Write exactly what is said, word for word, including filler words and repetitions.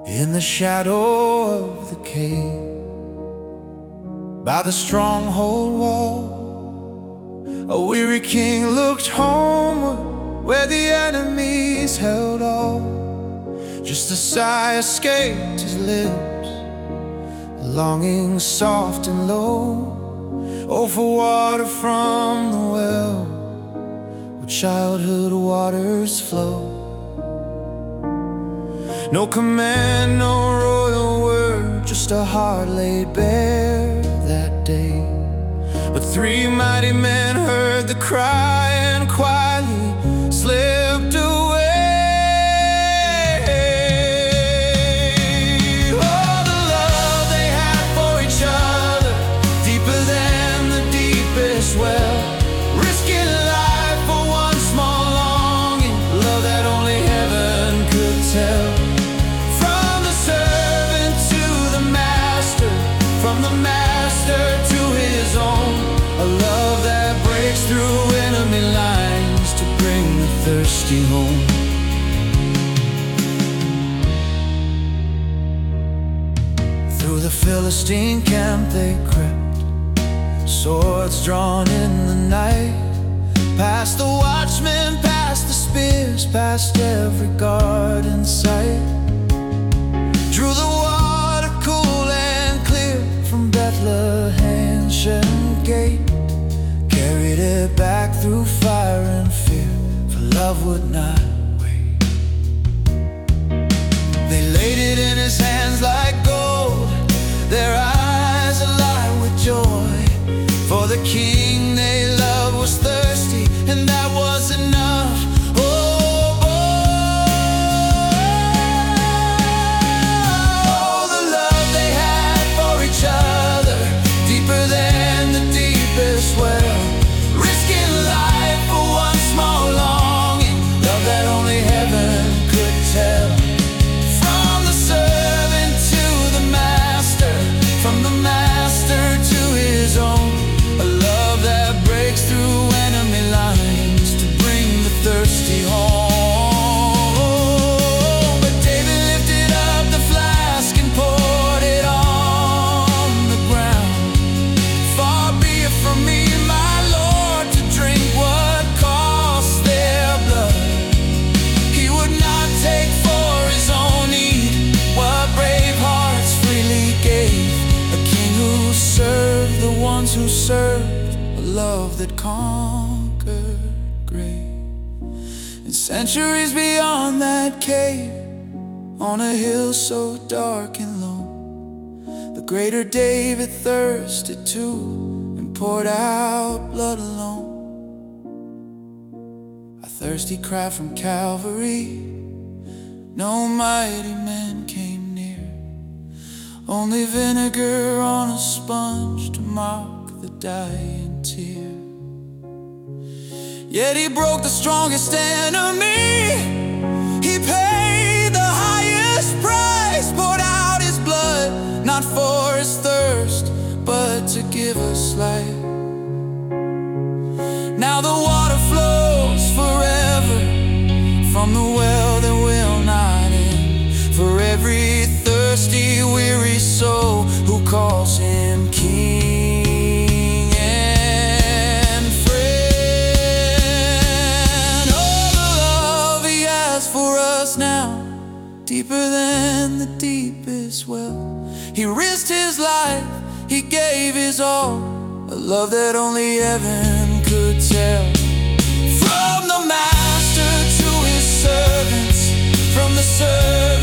In the shadow of the cave, by the stronghold wall, a weary king looked homeward, where the enemies held all. Just a sigh escaped his lips, a longing soft and low. Oh, for water from the well where childhood waters flow. No command, no royal word, just a heart laid bare that day. But three mighty men heard the cry and quietly slipped away. Oh, the love they had for each other, deeper than the deepest well, risking life for one small longing, love that only heaven could tell. From the master to his own, a love that breaks through enemy lines to bring the thirsty home. Through the Philistine camp they crept, swords drawn in the night, past the watchmen, past the spears, past every guard in sight. Drew the water cool and clear from Bethlehem's shed gate, carried it back through fire and fear, for love would not wait. They laid it in his hands like gold, their eyes alight with joy, for the king they loved was thirsty, and that was enough. Who served a love that conquered grave. And centuries beyond that cave, on a hill so dark and lone, the greater David thirsted too, and poured out blood alone. A thirsty cry from Calvary, no mighty men came near, only vinegar on a sponge to mock the dying tear. Yet he broke the strongest enemy, he paid the highest price, poured out his blood, not for his thirst, but to give us life. Now the water flows forever from the well that will not end, for every thirsty, weary soul who calls him King. Deeper than the deepest well, he risked his life, he gave his all, a love that only heaven could tell. From the master to his servants, from the servants